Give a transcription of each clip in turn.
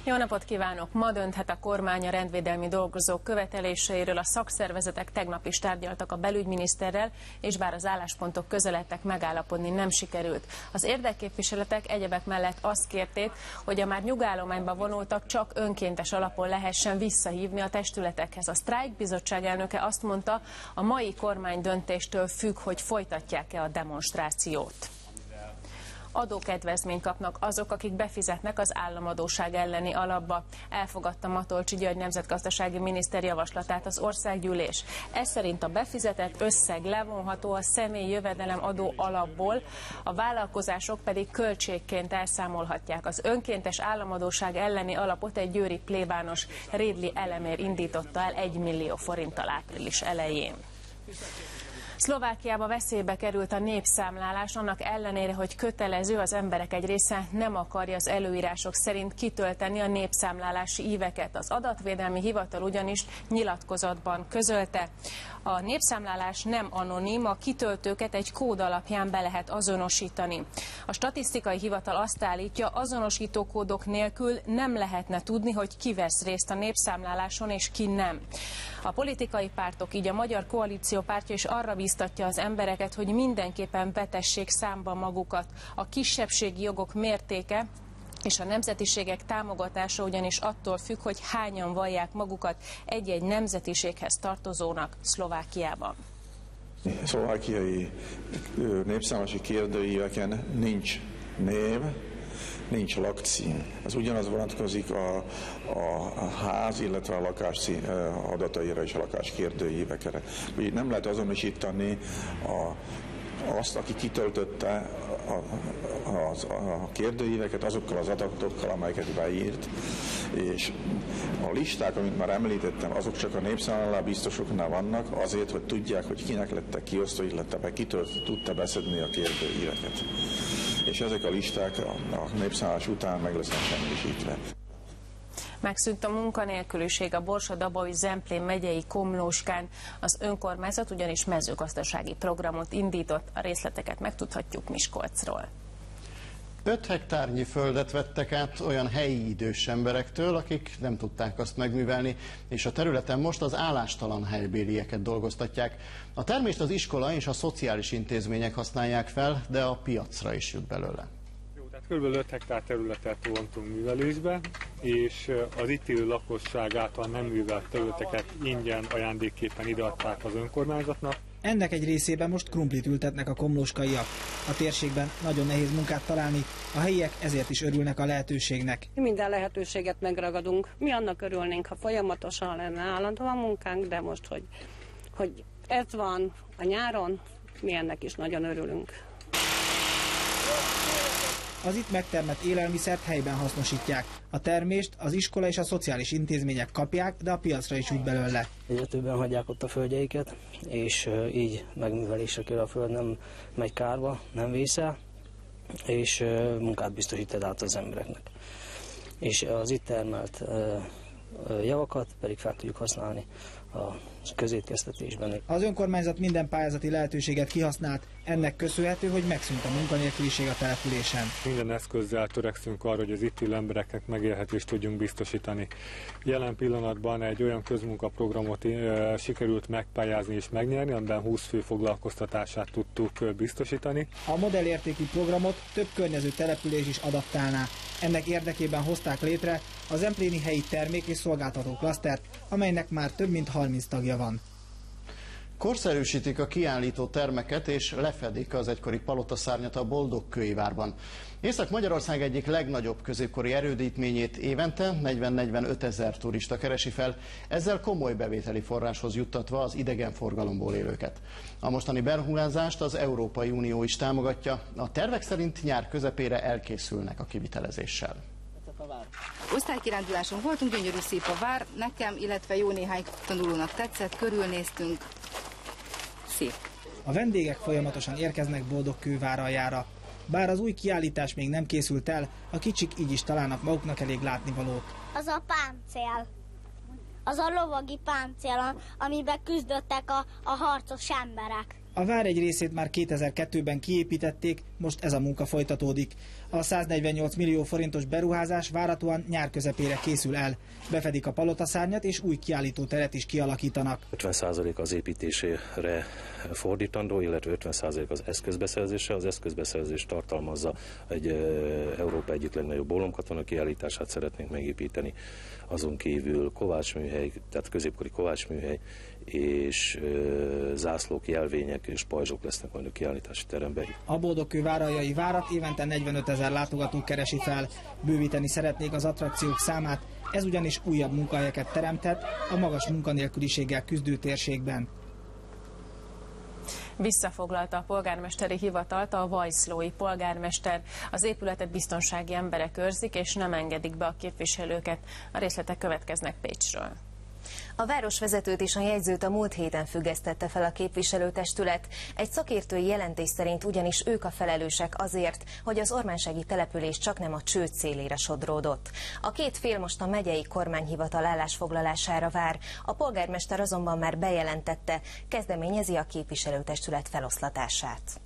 Jó napot kívánok! Ma dönthet a kormány a rendvédelmi dolgozók követeléseiről. A szakszervezetek tegnap is tárgyaltak a belügyminiszterrel, és bár az álláspontok közeledtek, megállapodni nem sikerült. Az érdekképviseletek egyebek mellett azt kérték, hogy a már nyugállományba vonultak csak önkéntes alapon lehessen visszahívni a testületekhez. A sztrájkbizottság elnöke azt mondta, a mai kormány döntéstől függ, hogy folytatják-e a demonstrációt. Adókedvezményt kapnak azok, akik befizetnek az államadósság elleni alapba. Elfogadta Matolcsy György nemzetgazdasági miniszter javaslatát az országgyűlés. Ez szerint a befizetett összeg levonható a személyi jövedelem adó alapból, a vállalkozások pedig költségként elszámolhatják. Az önkéntes államadósság elleni alapot egy győri plébános, Rédli Elemér indította el 1 millió forinttal április elején. Szlovákiába veszélybe került a népszámlálás, annak ellenére, hogy kötelező, az emberek egy része nem akarja az előírások szerint kitölteni a népszámlálási íveket. Az adatvédelmi hivatal ugyanis nyilatkozatban közölte. A népszámlálás nem anonim, a kitöltőket egy kód alapján be lehet azonosítani. A statisztikai hivatal azt állítja, azonosítókódok nélkül nem lehetne tudni, hogy ki vesz részt a népszámláláson és ki nem. A politikai pártok, így a Magyar Koalíció pártja is arra bíztatja az embereket, hogy mindenképpen vetessék számba magukat. A kisebbségi jogok mértéke és a nemzetiségek támogatása ugyanis attól függ, hogy hányan vallják magukat egy-egy nemzetiséghez tartozónak Szlovákiában. Szlovákiai népszámlálási kérdőíveken nincs név, nincs lakcím. Ez ugyanaz vonatkozik a ház, illetve a lakás adataira és a lakás kérdőívekre. Úgy nem lehet azonosítani azt, aki kitöltötte a kérdőíveket azokkal az adatokkal, amelyeket beírt, és a listák, amit már említettem, azok csak a népszámláló biztosoknál vannak, azért, hogy tudják, hogy kinek lettek kiosztva, illetve ki tudta beszedni a kérdőíveket. És ezek a listák a népszámlálás után meg lesznek semmisítve. Megszűnt a munkanélküliség a Borsa-Dabaui-Zemplén megyei Komlóskán. Az önkormányzat ugyanis mezőgazdasági programot indított. A részleteket megtudhatjuk Miskolcról. 5 hektárnyi földet vettek át olyan helyi idős emberektől, akik nem tudták azt megművelni, és a területen most az állástalan helybélieket dolgoztatják. A termést az iskola és a szociális intézmények használják fel, de a piacra is jut belőle. Tehát kb. 5 hektár területet vontunk művelésbe, és az itt élő lakosság által nem művelt területeket ingyen ajándékképpen ideadták az önkormányzatnak. Ennek egy részében most krumplit ültetnek a komlóskaiak. A térségben nagyon nehéz munkát találni, a helyiek ezért is örülnek a lehetőségnek. Minden lehetőséget megragadunk. Mi annak örülnénk, ha folyamatosan lenne állandóan munkánk, de most, hogy ez van a nyáron, mi ennek is nagyon örülünk. Az itt megtermett élelmiszert helyben hasznosítják. A termést az iskola és a szociális intézmények kapják, de a piacra is jut belőle. Egyre többen hagyják ott a földjeiket, és így megművelésre kerül a föld, nem megy kárba, nem vészel, és munkát biztosít át az embereknek. És az itt termelt javakat pedig fel tudjuk használni a közétkeztetésben. Az önkormányzat minden pályázati lehetőséget kihasznált, ennek köszönhető, hogy megszűnt a munkanélküliség a településen. Minden eszközzel törekszünk arra, hogy az itt élő embereknek megélhetést tudjunk biztosítani. Jelen pillanatban egy olyan közmunkaprogramot sikerült megpályázni és megnyerni, amiben 20 fő foglalkoztatását tudtuk biztosítani. A modellértékű programot több környező település is adaptálná. Ennek érdekében hozták létre a zempléni helyi termék- és szolgáltató klasztert, amelynek már több mint 30 tagja van. Korszerűsítik a kiállító termeket és lefedik az egykori palotaszárnyat a Boldogkőivárban. Észak-Magyarország egyik legnagyobb középkori erődítményét évente 40-45 ezer turista keresi fel, ezzel komoly bevételi forráshoz juttatva az idegenforgalomból élőket. A mostani beruházást az Európai Unió is támogatja, a tervek szerint nyár közepére elkészülnek a kivitelezéssel. Osztálykiránduláson voltunk, gyönyörű szép a vár, nekem, illetve jó néhány tanulónak tetszett, körülnéztünk, szép. A vendégek folyamatosan érkeznek Boldogkővár. Bár az új kiállítás még nem készült el, a kicsik így is találnak maguknak elég látnivalót. Az a páncél, az a lovagi páncél, amiben küzdöttek a harcos emberek. A vár egy részét már 2002-ben kiépítették, most ez a munka folytatódik. A 148 millió forintos beruházás várhatóan nyár közepére készül el. Befedik a palotaszárnyat és új kiállítóteret is kialakítanak. 50% az építésére fordítandó, illetve 50% az eszközbeszerzése. Az eszközbeszerzés tartalmazza egy Európa egyik legnagyobb ólomkatona kiállítását szeretnénk megépíteni. Azon kívül kovácsműhely, tehát középkori kovácsműhely és zászlók, jelvények és pajzsok lesznek majd a kiállítási teremben. A Boldogkő váraljai várat évente 45 000 látogató keresi fel. Bővíteni szeretnék az attrakciók számát, ez ugyanis újabb munkahelyeket teremthet a magas munkanélküliséggel küzdő térségben. Visszafoglalta a polgármesteri hivatalt a vajszlói polgármester. Az épületet biztonsági emberek őrzik, és nem engedik be a képviselőket. A részletek következnek Pécsről. A városvezetőt és a jegyzőt a múlt héten függesztette fel a képviselőtestület. Egy szakértői jelentés szerint ugyanis ők a felelősek azért, hogy az ormánsági település csaknem a csőd szélére sodródott. A két fél most a megyei kormányhivatal állásfoglalására vár. A polgármester azonban már bejelentette, kezdeményezi a képviselőtestület feloszlatását.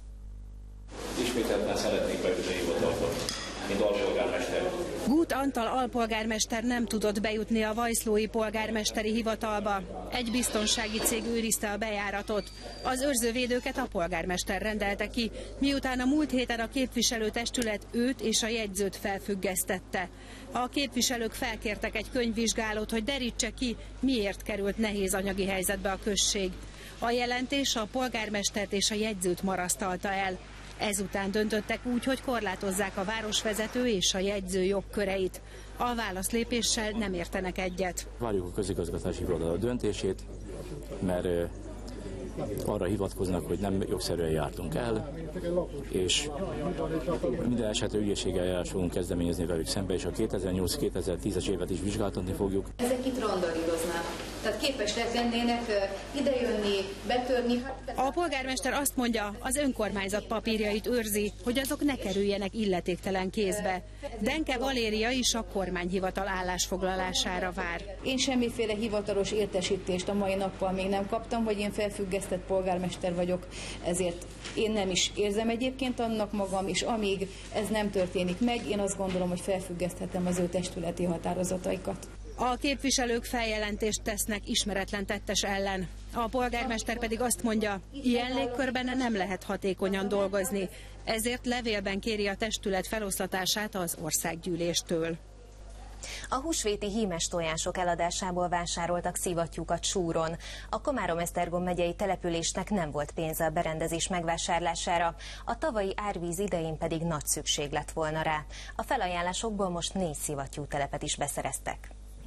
Ismételten szeretnék bejutni hivatalba, mint alpolgármester. Gút Antal alpolgármester nem tudott bejutni a vajszlói polgármesteri hivatalba. Egy biztonsági cég őrizte a bejáratot. Az őrzővédőket a polgármester rendelte ki, miután a múlt héten a képviselőtestület őt és a jegyzőt felfüggesztette. A képviselők felkértek egy könyvvizsgálót, hogy derítse ki, miért került nehéz anyagi helyzetbe a község. A jelentés a polgármestert és a jegyzőt marasztalta el. Ezután döntöttek úgy, hogy korlátozzák a városvezető és a jegyző jogköreit. A válaszlépéssel nem értenek egyet. Várjuk a közigazgatási hivatal döntését, mert arra hivatkoznak, hogy nem jogszerűen jártunk el, és minden esetre ügyészségi eljárást fogunk kezdeményezni velük szembe, és a 2008-2010-es évet is vizsgáltatni fogjuk. Ezek itt randalíroznak. Tehát képesek lennének idejönni, betörni. A polgármester azt mondja, az önkormányzat papírjait őrzi, hogy azok ne kerüljenek illetéktelen kézbe. Denke Valéria is a kormányhivatal állásfoglalására vár. Én semmiféle hivatalos értesítést a mai nappal még nem kaptam, hogy én felfüggesztett polgármester vagyok, ezért én nem is érzem egyébként annak magam, és amíg ez nem történik meg, én azt gondolom, hogy felfüggeszthetem az ő testületi határozataikat. A képviselők feljelentést tesznek ismeretlen tettes ellen. A polgármester pedig azt mondja, ilyen légkörben nem lehet hatékonyan dolgozni, ezért levélben kéri a testület feloszlatását az országgyűléstől. A húsvéti hímes tojások eladásából vásároltak szivattyúkat Súron. A Komárom-Esztergom megyei településnek nem volt pénze a berendezés megvásárlására, a tavalyi árvíz idején pedig nagy szükség lett volna rá. A felajánlásokból most 4 szivattyútelepet is beszereztek.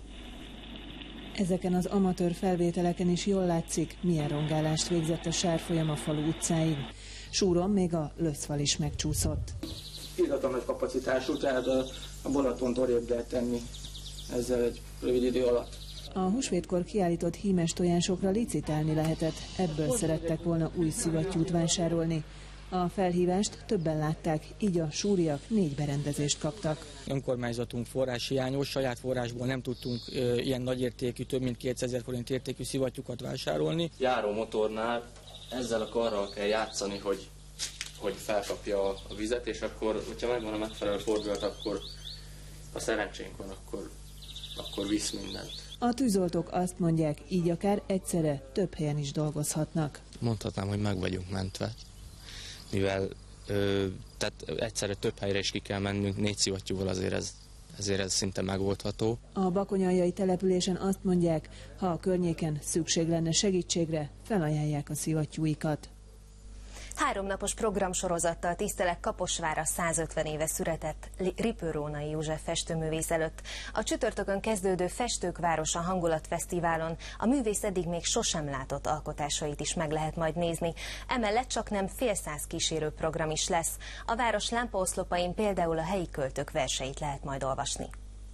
Ezeken az amatőr felvételeken is jól látszik, milyen rongálást végzett a Sárfolyam a falu utcáig. Súron még a löszfal is megcsúszott. Írhatom nagy kapacitású, tehát a Balatont orrébb lehet tenni ezzel egy rövid idő alatt. A húsvétkor kiállított hímes tojásokra licitálni lehetett, ebből szerettek volna új szivattyút vásárolni. A felhívást többen látták, így a súriak 4 berendezést kaptak. Önkormányzatunk forráshiányos, saját forrásból nem tudtunk ilyen nagyértékű, több mint 200 000 forint értékű szivattyúkat vásárolni. Járó motornál ezzel a karral kell játszani, hogy felkapja a vizet, és akkor, hogyha megvan a megfelelő fordulat, akkor a szerencsénk van, akkor visz mindent. A tűzoltók azt mondják, így akár egyszerre több helyen is dolgozhatnak. Mondhatnám, hogy meg vagyunk mentve, mivel tehát egyszerre több helyre is ki kell mennünk, 4 szivattyúval azért ez szinte megoldható. A bakonyaljai településen azt mondják, ha a környéken szükség lenne segítségre, felajánlják a szivattyúikat. 3 napos programsorozattal tisztelek Kaposvár a 150 éve született Ripő-Rónai József festőművész előtt. A csütörtökön kezdődő Festők Városa Hangulatfesztiválon a művész eddig még sosem látott alkotásait is meg lehet majd nézni. Emellett csaknem fél száz kísérő program is lesz. A város lámpaoszlopain például a helyi költők verseit lehet majd olvasni.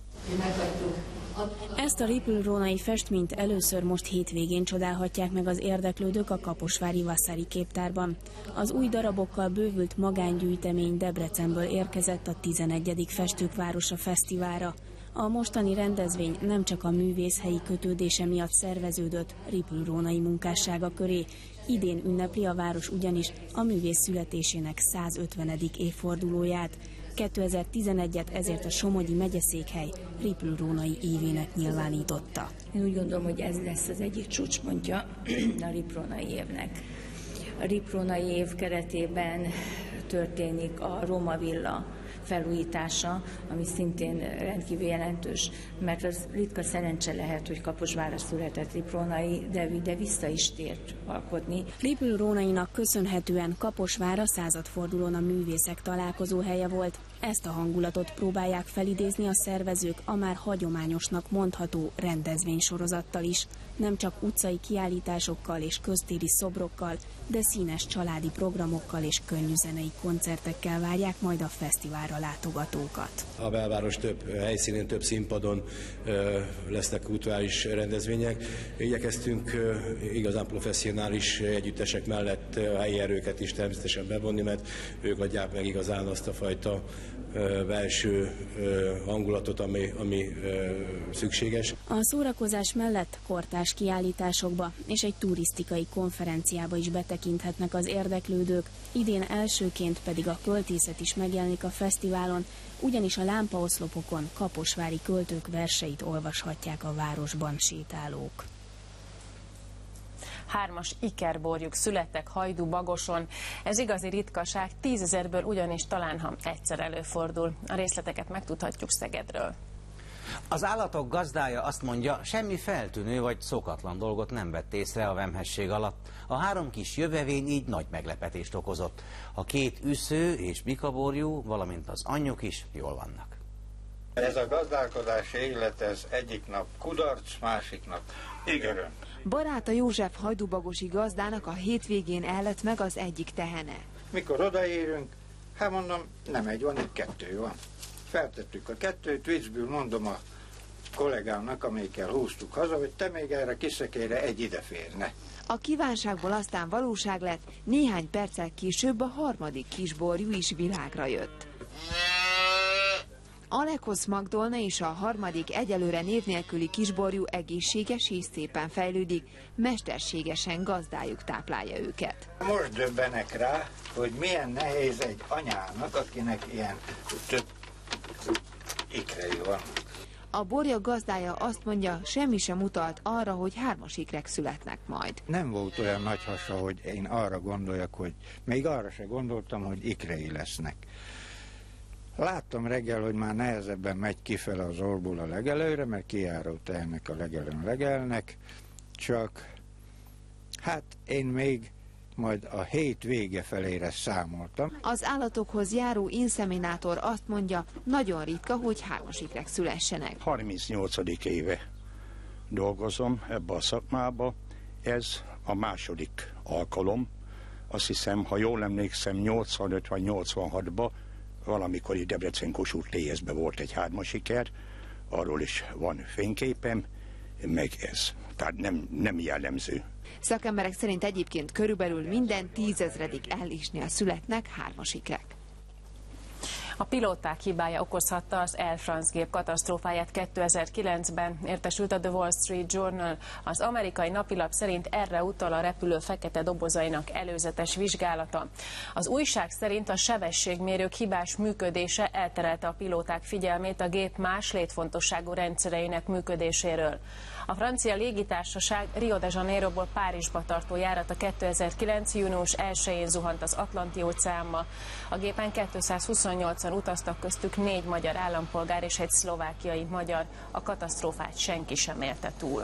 Ezt a Ripő-Rónai festményt először most hétvégén csodálhatják meg az érdeklődők a kaposvári Vasari képtárban. Az új darabokkal bővült magángyűjtemény Debrecenből érkezett a 11. Festők Városa Fesztiválra. A mostani rendezvény nem csak a művész helyi kötődése miatt szerveződött Ripő-Rónai munkássága köré, Idén ünnepli a város ugyanis a művész születésének 150. évfordulóját. 2011-et ezért a somogyi megyeszékhely Riplő-Rónai évének nyilvánította. Én úgy gondolom, hogy ez lesz az egyik csúcspontja a Riplő-Rónai évnek. A Riplő-Rónai év keretében történik a Róma Villa felújítása, ami szintén rendkívül jelentős, mert az ritka szerencse lehet, hogy Kaposvárra született Riplő-Rónai, de vissza is tért alkotni. Riplő-Rónainak köszönhetően Kaposvár a századfordulón a művészek találkozóhelye volt. Ezt a hangulatot próbálják felidézni a szervezők a már hagyományosnak mondható rendezvénysorozattal is. Nem csak utcai kiállításokkal és köztéri szobrokkal, de színes családi programokkal és könnyűzenei koncertekkel várják majd a fesztiválra látogatókat. A belváros több helyszínén, több színpadon lesznek kulturális rendezvények. Igyekeztünk igazán professzionális együttesek mellett a helyi erőket is természetesen bevonni, mert ők adják meg igazán azt a fajta belső hangulatot, ami szükséges. A szórakozás mellett kortárs kiállításokba és egy turisztikai konferenciába is betekinthetnek az érdeklődők. Idén elsőként pedig a költészet is megjelenik a fesztiválon, ugyanis a lámpaoszlopokon kaposvári költők verseit olvashatják a városban sétálók. 3-as ikerborjuk születtek Hajdú-Bagoson. Ez igazi ritkaság, 10 000-ből ugyanis talán, ha egyszer előfordul. A részleteket megtudhatjuk Szegedről. Az állatok gazdája azt mondja, semmi feltűnő vagy szokatlan dolgot nem vett észre a vemhesség alatt. A 3 kis jövevény így nagy meglepetést okozott. A 2 üsző és bikaborjú, valamint az anyjuk is jól vannak. Ez a gazdálkodási élet, ez egyik nap kudarc, másik nap öröm. Baráta József hajdúbagosi gazdának a hétvégén ellett meg az egyik tehene. Mikor odaérünk, hát mondom, nem egy van, itt 2 van. Feltettük a 2-t, viccből mondom a kollégámnak, amelyikkel húztuk haza, hogy te még erre kiszekére egy ide férne. A kívánságból aztán valóság lett, néhány perccel később a 3. kisborjú is világra jött. Alekosz Magdolna és a 3. egyelőre név nélküli kisborjú egészséges és szépen fejlődik, mesterségesen gazdájuk táplálja őket. Most döbbenek rá, hogy milyen nehéz egy anyának, akinek ilyen több ikrei van. A borja gazdája azt mondja, semmi sem utalt arra, hogy 3-as ikrek születnek majd. Nem volt olyan nagy hasa, hogy én arra gondoljak, hogy még arra se gondoltam, hogy ikrei lesznek. Láttam reggel, hogy már nehezebben megy kifele az orból a legelőre, mert kijáró tehenek a legelőn legelnek, csak hát én még majd a hét vége felére számoltam. Az állatokhoz járó inszeminátor azt mondja, nagyon ritka, hogy 3-as ikrek szülessenek. 38. éve dolgozom ebbe a szakmába, ez a második alkalom. Azt hiszem, ha jól emlékszem, 85 vagy 86-ba valamikor itt Debrecen-Kossuth TS-ben volt egy 3-as iker, arról is van fényképem, meg ez. Tehát nem jellemző. Szakemberek szerint egyébként körülbelül minden 10 000. ellisnél születnek 3-as ikrek. A pilóták hibája okozhatta az Air France gép katasztrófáját 2009-ben, értesült a The Wall Street Journal. Az amerikai napilap szerint erre utal a repülő fekete dobozainak előzetes vizsgálata. Az újság szerint a sebességmérők hibás működése elterelte a pilóták figyelmét a gép más létfontosságú rendszereinek működéséről. A francia légitársaság Rio de Janeiroból Párizsba tartó járata 2009. június 1-én zuhant az Atlanti-óceánba. A gépen 228-an utaztak, köztük 4 magyar állampolgár és egy szlovákiai magyar. A katasztrófát senki sem élte túl.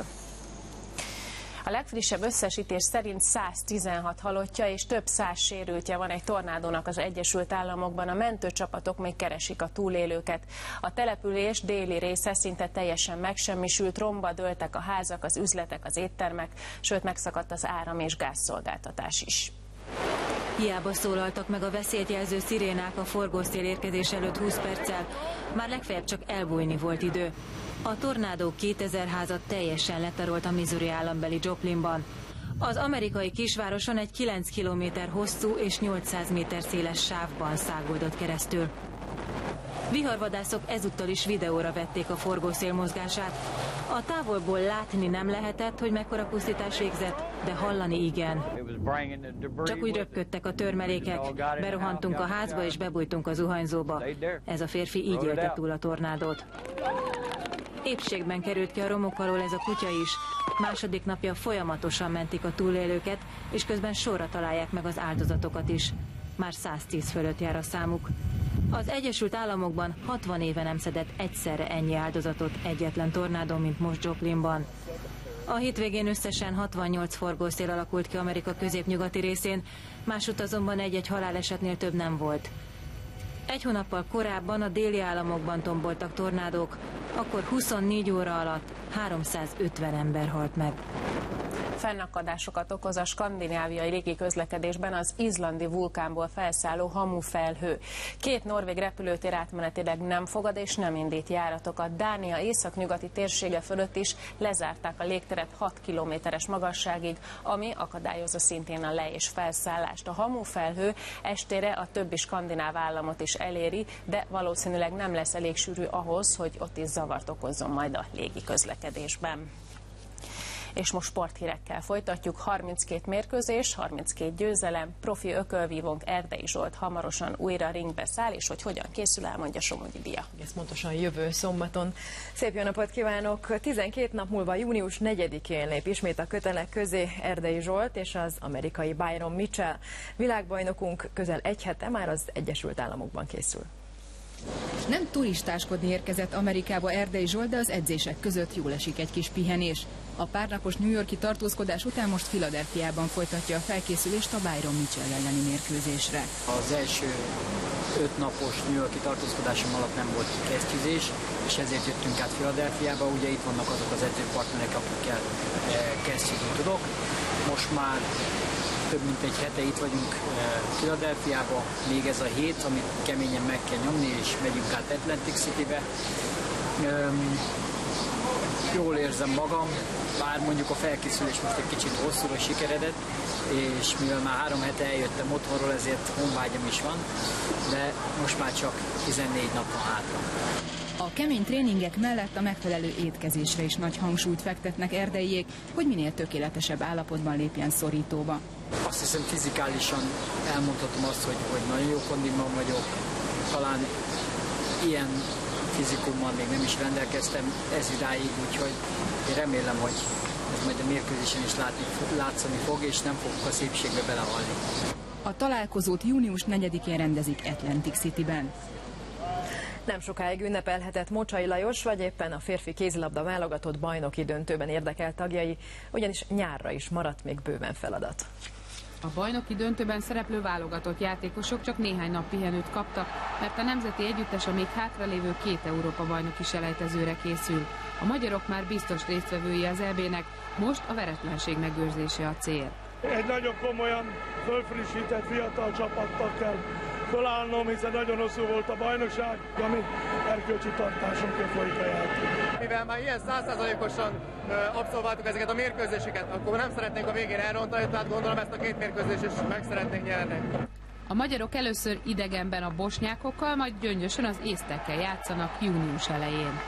A legfrissebb összesítés szerint 116 halottja és több 100 sérültje van egy tornádónak az Egyesült Államokban. A mentőcsapatok még keresik a túlélőket. A település déli része szinte teljesen megsemmisült, romba dőltek a házak, az üzletek, az éttermek, sőt megszakadt az áram- és gázszolgáltatás is. Hiába szólaltak meg a veszélyt jelző szirénák a forgószél érkezés előtt 20 perccel, már legfeljebb csak elbújni volt idő. A tornádó 2000 házat teljesen letarolt a Missouri állambeli Joplinban. Az amerikai kisvároson egy 9 kilométer hosszú és 800 méter széles sávban száguldott keresztül. Viharvadászok ezúttal is videóra vették a forgószél mozgását. A távolból látni nem lehetett, hogy mekkora pusztítás végzett, de hallani igen. Csak úgy röpködtek a törmelékek, berohantunk a házba és bebújtunk a zuhanyzóba. Ez a férfi így élte túl a tornádót. Épségben került ki a romok alól ez a kutya is. Második napja folyamatosan mentik a túlélőket, és közben sorra találják meg az áldozatokat is. Már 110 fölött jár a számuk. Az Egyesült Államokban 60 éve nem szedett egyszerre ennyi áldozatot egyetlen tornádó, mint most Joplinban. A hétvégén összesen 68 forgószél alakult ki Amerika középnyugati részén, másút azonban egy-egy halálesetnél több nem volt. Egy hónappal korábban a déli államokban tomboltak tornádók, akkor 24 óra alatt 350 ember halt meg. Fennakadásokat okoz a skandináviai légi közlekedésben az izlandi vulkánból felszálló hamufelhő. 2 norvég repülőtér átmenetileg nem fogad és nem indít járatokat. Dánia északnyugati térsége fölött is lezárták a légteret 6 kilométeres magasságig, ami akadályozza szintén a le- és felszállást. A hamufelhő estére a többi skandináv államot is eléri, de valószínűleg nem lesz elég sűrű ahhoz, hogy ott is zavart okozzon majd a légi közlekedésben. És most sporthírekkel folytatjuk. 32 mérkőzés, 32 győzelem, profi ökölvívónk Erdei Zsolt hamarosan újra ringbe száll, és hogy hogyan készül, elmondja Somogyi Dia. Ez pontosan jövő szombaton. Szép jó napot kívánok! 12 nap múlva június 4-én lép ismét a kötelek közé Erdei Zsolt és az amerikai Byron Mitchell. Világbajnokunk közel egy hete már az Egyesült Államokban készül. Nem turistáskodni érkezett Amerikába Erdei Zsolt, de az edzések között jól esik egy kis pihenés. A párnapos New York-i tartózkodás után most Philadelphiában folytatja a felkészülést a Byron Mitchell elleni mérkőzésre. Az első 5 napos New York-i tartózkodásom alatt nem volt kesztyűzés, és ezért jöttünk át Philadelphiába. Ugye itt vannak azok az edzőpartnerek, akikkel kesztyűzni tudok. Most már több mint egy hete itt vagyunk Philadelphiába, még ez a hét, amit keményen meg kell nyomni, és megyünk át Atlantic Citybe. Jól érzem magam, bár mondjuk a felkészülés most egy kicsit hosszúra sikeredett, és mivel már 3 hete eljöttem otthonról, ezért honvágyam is van, de most már csak 14 nap van hátra. A kemény tréningek mellett a megfelelő étkezésre is nagy hangsúlyt fektetnek erdeiék, hogy minél tökéletesebb állapotban lépjen szorítóba. Azt hiszem fizikálisan elmondhatom azt, hogy nagyon jó kondiban vagyok, talán ilyen fizikummal még nem is rendelkeztem ez idáig, úgyhogy én remélem, hogy ez majd a mérkőzésen is látszani fog, és nem fogok a szépségbe belehalni. A találkozót június 4-én rendezik Atlantic Cityben. Nem sokáig ünnepelhetett Mocsai Lajos, vagy éppen a férfi kézilabda válogatott bajnoki döntőben érdekelt tagjai, ugyanis nyárra is maradt még bőven feladat. A bajnoki döntőben szereplő válogatott játékosok csak néhány nap pihenőt kaptak, mert a nemzeti együttes a még hátralévő 2 Európa-bajnoki selejtezőre készül. A magyarok már biztos résztvevői az EB-nek, most a veretlenség megőrzése a cél. Egy nagyon komolyan fölfrissített fiatal csapattal kell fölállnom, hiszen nagyon hosszú volt a bajnokság, ami erkölcsi tartásunkra folyik a játék. Mivel már ilyen 100%-osan abszolváltuk ezeket a mérkőzéseket, akkor nem szeretnénk a végén elrontani, tehát gondolom ezt a 2 mérkőzést is meg szeretnénk nyerni. A magyarok először idegenben a bosnyákokkal, majd Gyöngyösön az észtekkel játszanak június elején.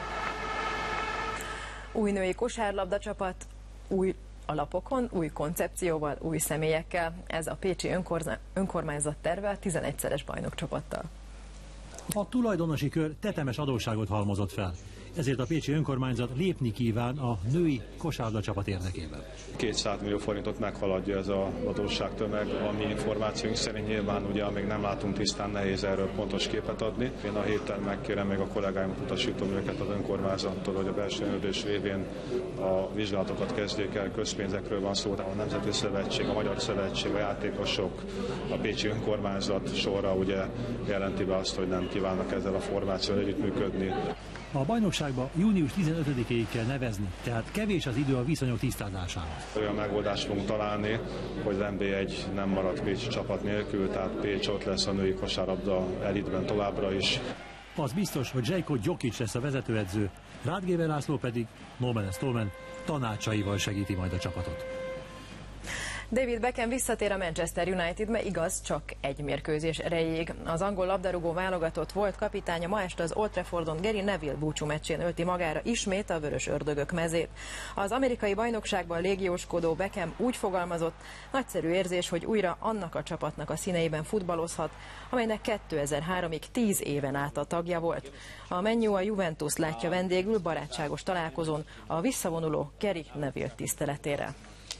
Új női kosárlabda csapat, új alapokon, új koncepcióval, új személyekkel. Ez a pécsi önkormányzat terve 11-szeres bajnokcsapattal. A tulajdonosi kör tetemes adósságot halmozott fel. Ezért a pécsi önkormányzat lépni kíván a női kosárlabda csapat érdekében. 200 millió forintot meghaladja ez az adósságtömeg, ami információink szerint nyilván ugye, amíg nem látunk tisztán, nehéz erről pontos képet adni. Én a héten megkérem még a kollégáimat, utasítom őket az önkormányzattól, hogy a belső ellenőrzés révén a vizsgálatokat kezdjék el, közpénzekről van szó, a Nemzeti Szövetség, a Magyar Szövetség, a játékosok, a pécsi önkormányzat sorra ugye jelenti be azt, hogy nem kívánnak ezzel a formációval együttműködni. A bajnokságba június 15-éig kell nevezni, tehát kevés az idő a viszonyok tisztázására. Olyan megoldást fogunk találni, hogy az NB1 nem marad pécsi csapat nélkül, tehát Pécs ott lesz a női kosárlabda elitben továbbra is. Az biztos, hogy Zsejko Gyokics lesz a vezetőedző, Rádgéber László pedig, no man is no man, tanácsaival segíti majd a csapatot. David Beckham visszatér a Manchester Unitedbe, igaz, csak egy mérkőzés erejéig. Az angol labdarúgó válogatott volt kapitánya ma este az Old Traffordon Gary Neville búcsú meccsén ölti magára ismét a vörös ördögök mezét. Az amerikai bajnokságban légióskodó Beckham úgy fogalmazott, nagyszerű érzés, hogy újra annak a csapatnak a színeiben futballozhat, amelynek 2003-ig 10 éven át a tagja volt. A Man U a Juventus látja vendégül barátságos találkozón a visszavonuló Gary Neville tiszteletére.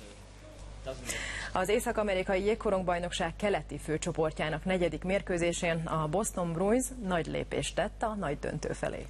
Az észak-amerikai jégkorongbajnokság keleti főcsoportjának 4. mérkőzésén a Boston Bruins nagy lépést tett a nagy döntő felé.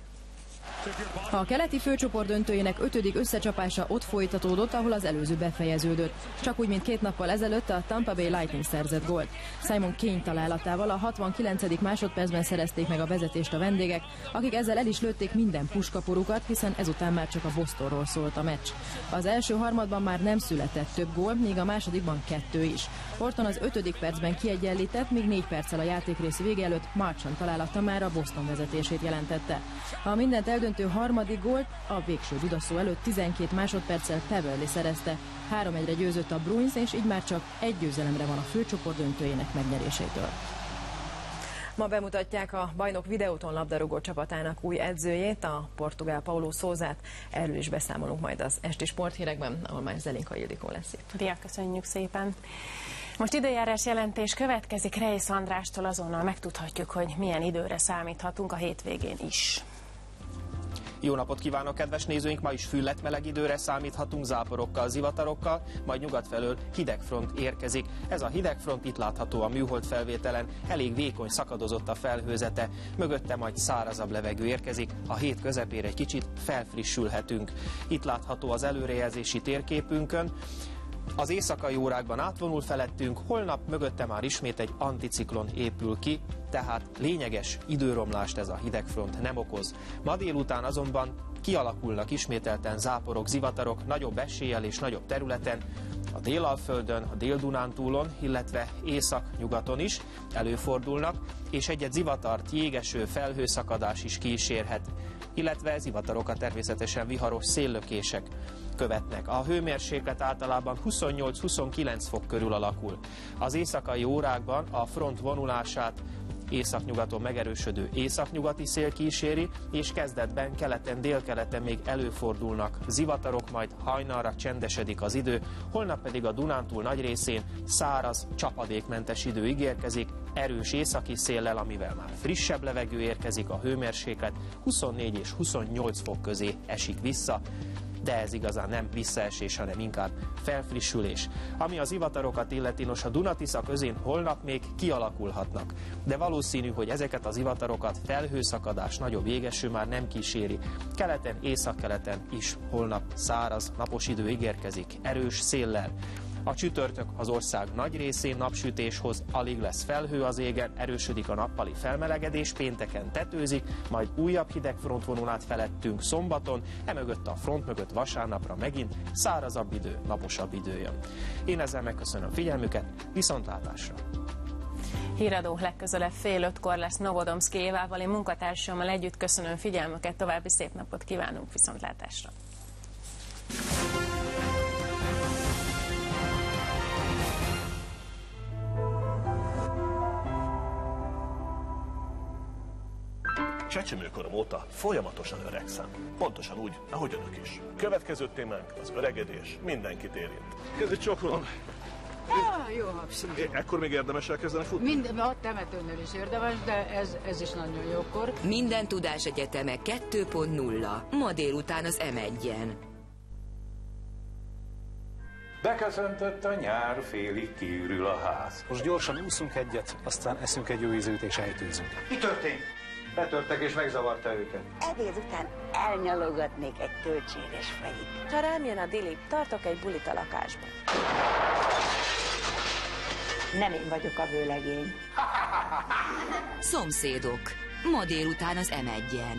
A keleti főcsoport döntőjének 5. összecsapása ott folytatódott, ahol az előző befejeződött. Csak úgy, mint 2 nappal ezelőtt a Tampa Bay Lightning szerzett gólt. Simon Kane találatával a 69. másodpercben szerezték meg a vezetést a vendégek, akik ezzel el is lőtték minden puskaporukat, hiszen ezután már csak a Bostonról szólt a meccs. Az első harmadban már nem született több gól, míg a másodikban 2 is. Horton az 5. percben kiegyenlített, míg 4 perccel a játékrész vége előtt Marchand találata már a Boston vezetését jelentette. A mindent eldöntő harmadik gólt a végső dudaszó előtt 12 másodperccel Peverley szerezte. 3-1-re győzött a Bruins, és így már csak egy győzelemre van a főcsoport döntőjének megnyerésétől. Ma bemutatják a bajnok videóton labdarúgó csapatának új edzőjét, a portugál Paulo Sousát. Erről is beszámolunk majd az esti sporthírekben, ahol már Zelinka Ildikó lesz itt. Dia, köszönjük szépen! Most időjárás jelentés következik, Reisz Andrástól azonnal megtudhatjuk, hogy milyen időre számíthatunk a hétvégén is. Jó napot kívánok, kedves nézőink! Ma is fülletmeleg időre számíthatunk, záporokkal, zivatarokkal, majd nyugat felől hidegfront érkezik. Ez a hidegfront itt látható a műhold felvételen, elég vékony, szakadozott a felhőzete, mögötte majd szárazabb levegő érkezik, a hét közepére egy kicsit felfrissülhetünk. Itt látható az előrejelzési térképünkön. Az éjszakai órákban átvonul felettünk, holnap mögötte már ismét egy anticiklon épül ki, tehát lényeges időromlást ez a hidegfront nem okoz. Ma délután azonban kialakulnak ismételten záporok, zivatarok, nagyobb eséllyel és nagyobb területen, a Délalföldön, a Dél-Dunántúlon, illetve észak-nyugaton is előfordulnak, és egy-egy zivatart, jégeső, felhőszakadás is kísérhet, illetve zivatarokat természetesen viharos széllökések követnek. A hőmérséklet általában 28-29 fok körül alakul. Az éjszakai órákban a front vonulását északnyugaton megerősödő északnyugati szél kíséri, és kezdetben keleten, délkeleten még előfordulnak zivatarok, majd hajnalra csendesedik az idő, holnap pedig a Dunántúl nagy részén száraz, csapadékmentes idő ígérkezik, erős északi széllel, amivel már frissebb levegő érkezik, a hőmérséklet 24 és 28 fok közé esik vissza, de ez igazán nem visszaesés, hanem inkább felfrissülés. Ami az zivatarokat illeti, nos, a Duna-Tisza közén holnap még kialakulhatnak, de valószínű, hogy ezeket az zivatarokat felhőszakadás, nagyobb jégeső már nem kíséri. Keleten, északkeleten is holnap száraz, napos idő ígérkezik, erős széllel. A csütörtök az ország nagy részén napsütés hoz, alig lesz felhő az égen, erősödik a nappali felmelegedés, pénteken tetőzik, majd újabb hidegfront vonul át felettünk szombaton, emögött a front mögött vasárnapra megint szárazabb idő, naposabb idő jön. Én ezzel megköszönöm figyelmüket, viszontlátásra! Híradó legközelebb 4:30-kor lesz Novodomszki Évával, én munkatársammal együtt köszönöm figyelmüket, további szép napot kívánunk, viszontlátásra! Csecsemőkorom óta folyamatosan öregszem. Pontosan úgy, ahogy önök is. Következő témánk az öregedés, mindenkit érint. Kezdjük csokolom. Jó habszik. Ekkor még érdemes elkezdeni futni? Minden, a temetőnél is érdemes, de ez is nagyon jókor. Minden tudás egyeteme 2.0. Ma délután az M1-en. Beköszöntött a nyár, félig kiürül a ház. Most gyorsan úszunk egyet, aztán eszünk egy jó ízűt és ejtőzünk. Mi történt? Betörtek és megzavarta őket. Ebéd után elnyalogatnék egy töltséges fejét. Ha rám jön a dili, tartok egy bulit a lakásban. Nem én vagyok a vőlegény. Szomszédok. Ma délután az M1-en.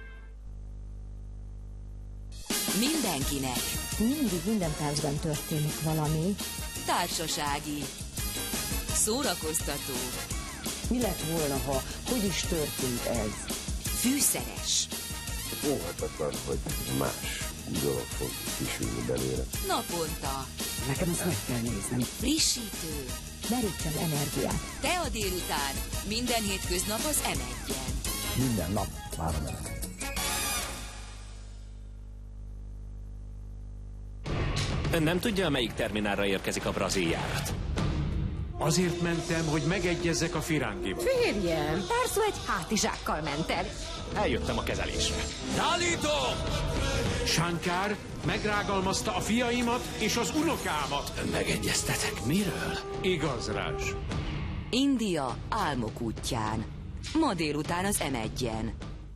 Mindenkinek. Mindig minden percben történik valami. Társasági. Szórakoztató. Mi lett volna, ha hogy is történt ez? Fűszeres. Óhatatlan, hogy más dolog fog kisülni belőle. Naponta. Nekem ezt meg kell nézni. Frissítő. Merítsen energiát. Te a délután. Minden hétköznap az M1-en. Minden nap 3 előtt. Ön nem tudja, melyik terminálra érkezik a brazil járat? Azért mentem, hogy megegyezzek a firángival. Férjem, persze egy hátizsákkal ment el. Eljöttem a kezelésre. Szállítom! Sankár megrágalmazta a fiaimat és az unokámat. Ön megegyeztetek? Miről? Igaz, Rázs. India álmok útján. Ma délután az M1-en.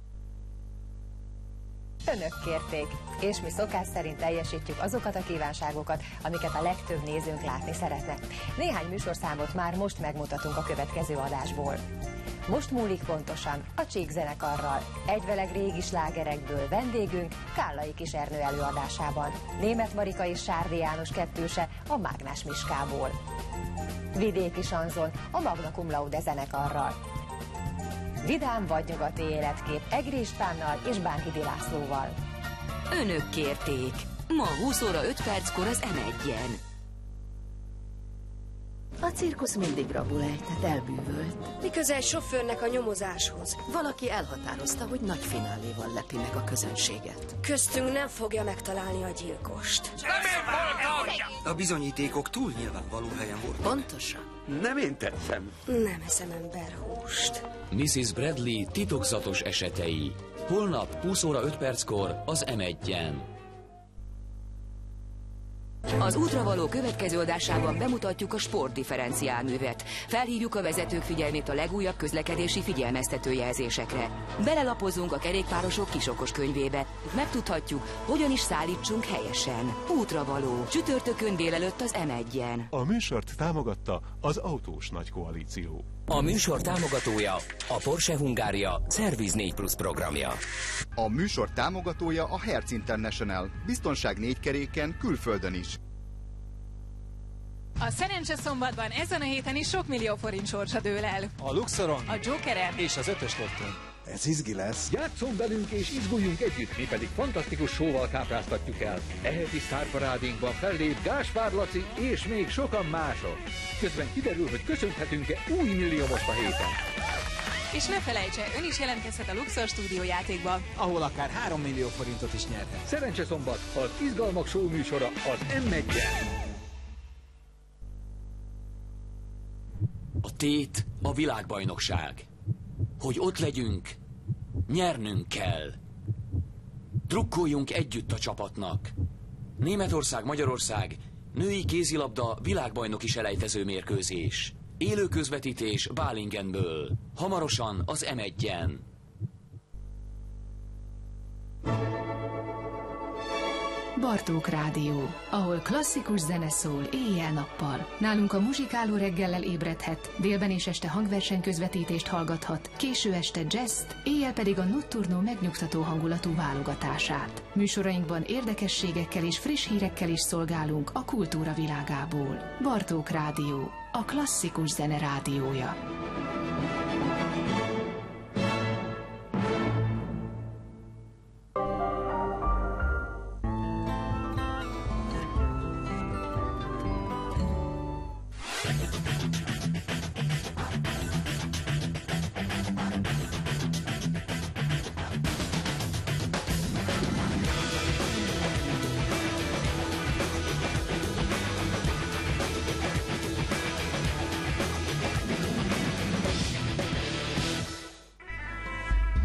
Önök kérték, és mi szokás szerint teljesítjük azokat a kívánságokat, amiket a legtöbb nézőnk látni szeretne. Néhány műsorszámot már most megmutatunk a következő adásból. Most múlik pontosan a Csík zenekarral, egyveleg régi slágerekből vendégünk Kállai Kis Ernő előadásában. Németh Marika és Sárdi János kettőse a Mágnás Miskából. Vidéki sanzon a Magna Cum Laude zenekarral. Vidám vadnyugati életkép Egri Istvánnal és Bánhidi Lászlóval. Önök kérték. Ma 20 óra 5 perckor az M1-en. A cirkusz mindig rabul ejtett, elbűvölt. Miköze egy sofőrnek a nyomozáshoz? Valaki elhatározta, hogy nagy fináléval lepi meg a közönséget. Köztünk nem fogja megtalálni a gyilkost. A bizonyítékok túl nyilvánvaló helyen voltak. Pontosan. Nem én tettem. Nem eszem emberhúst. Mrs. Bradley titokzatos esetei. Holnap 20 óra 5 perckor az M1-en. Az útra való következő adásában bemutatjuk a sportdifferenciálművet. Felhívjuk a vezetők figyelmét a legújabb közlekedési figyelmeztetőjelzésekre. Belelapozunk a kerékpárosok kisokos könyvébe. Megtudhatjuk, hogyan is szállítsunk helyesen. Útra való. Csütörtökön délelőtt az M1-en. A műsort támogatta az Autós Nagy Koalíció. A műsor támogatója a Porsche Hungária Service 4+ programja. A műsor támogatója a Hertz International. Biztonság 4 keréken, külföldön is. A Szerencse Szombatban ezen a héten is sok millió forint sorsa dől el. A Luxoron, a Jokeren és az 5-ös lottón. Ez izgi lesz. Játsszon velünk és izguljunk együtt, mi pedig fantasztikus showval kápráztatjuk el. Eheti sztárparádénkban fellép Gáspár Laci és még sokan mások. Közben kiderül, hogy köszönhetünk-e új milliómost a héten. És ne felejtse, ön is jelentkezhet a Luxor stúdió játékba, ahol akár 3 millió forintot is nyerhet. Szerencse Szombat, az izgalmak show műsora az M1-en. A tét a világbajnokság. Hogy ott legyünk, nyernünk kell. Drukkoljunk együtt a csapatnak. Németország-Magyarország női kézilabda világbajnoki selejtező mérkőzés. Élő közvetítés Bálingenből. Hamarosan az M1-en. Bartók Rádió, ahol klasszikus zene szól éjjel-nappal. Nálunk a muzsikáló reggellel ébredhet, délben és este hangverseny közvetítést hallgathat, késő este jazzt, éjjel pedig a Nocturno megnyugtató hangulatú válogatását. Műsorainkban érdekességekkel és friss hírekkel is szolgálunk a kultúra világából. Bartók Rádió, a klasszikus zene rádiója.